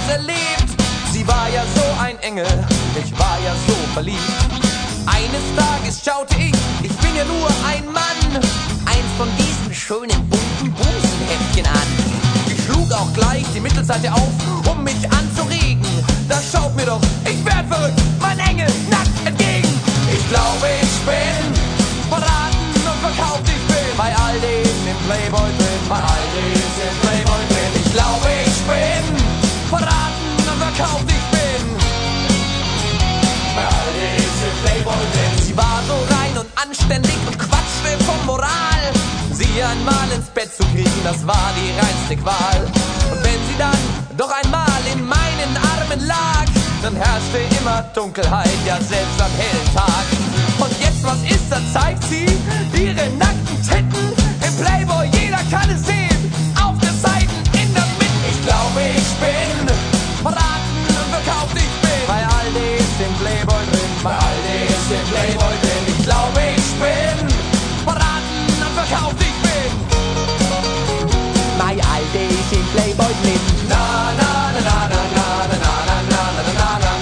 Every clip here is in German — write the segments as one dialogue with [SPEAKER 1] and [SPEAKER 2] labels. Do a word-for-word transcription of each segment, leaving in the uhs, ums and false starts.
[SPEAKER 1] erlebt. Sie war ja so ein Engel, ich war ja so verliebt. Eines Tages schaute ich, ich bin ja nur ein Mann, eins von diesen schönen bunten Busenheftchen an. Ich schlug auch gleich die Mittelseite auf, um mich anzuregen. Da schaut mir doch, ich werd verrückt, mein Engel nackt entgegen. Ich glaube, ich bin verraten und verkauft, ich bin bei Aldi im Playboy drin, bei Aldi im Playboy drin. Ich glaube, ich bin verraten und verkauft, ich bin bei Aldi im Playboy drin. Sie war so rein und anständig und quatschte von Moral. Sie einmal ins Bett zu kriegen, das war die reinste Qual. Und wenn sie dann doch einmal in meinen Armen lag, dann herrschte immer Dunkelheit, ja selbst am hellen Tag. Und jetzt, was ist, da zeigt sie ihre nackten Titten im Playboy, jeder kann es sehen, auf der Seite, in der Mitte. Ich glaube, ich bin verraten und verkauft, ich bin bei Aldi ist im Playboy drin, bei Aldi ist im Playboy drin. Ich glaube, ich bin verraten und verkauft, ich bin bei Aldi ist im Playboy drin. Na, na, na, na, na, na, na, na, na, na, na,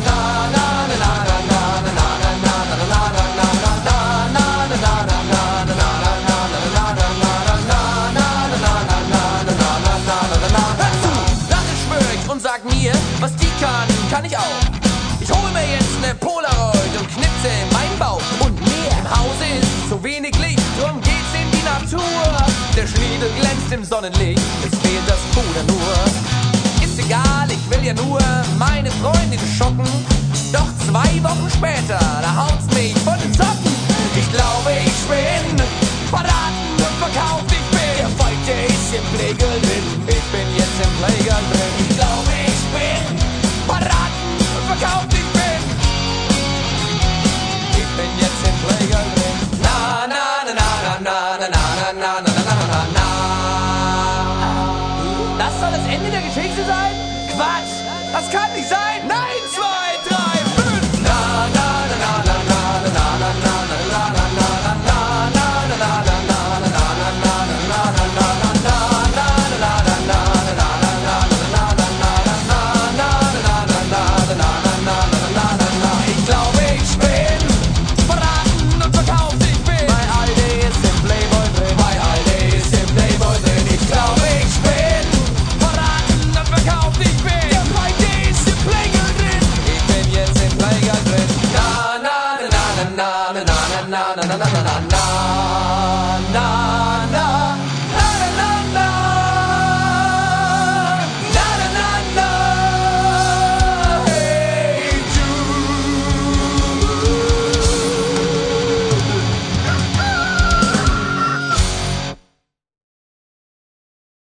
[SPEAKER 1] sag mir, was die kann, kann ich auch. Ich hol mir jetzt ne Polaroid und knipse mein Bauch. Und mehr im Hause ist zu wenig Licht, drum geht's in die Natur. Der Schniedel glänzt im Sonnenlicht, es fehlt das Puder nur. Ist egal, ich will ja nur meine Freundin schocken. Doch zwei Wochen später, da haut's mich von den Socken. Ich glaube, ich bin verraten und verkauft, ich bin der Feuchte ist im Playgirl drin. Ich bin jetzt im Playgirl drin. Ich glaube, ich bin verraten und verkauft, ich bin Ich bin jetzt im Playgirl drin. Na, na, na, na, na, na, na, na, na, na, na, na, na. Das soll das Ende der Geschichte sein? Quatsch! Das kann nicht sein! Nein, zwei, drei, fünf! Na, na, na, na, na, na, na, na, na, na, na, na, na, na, na, na. Na na na na na na na na na.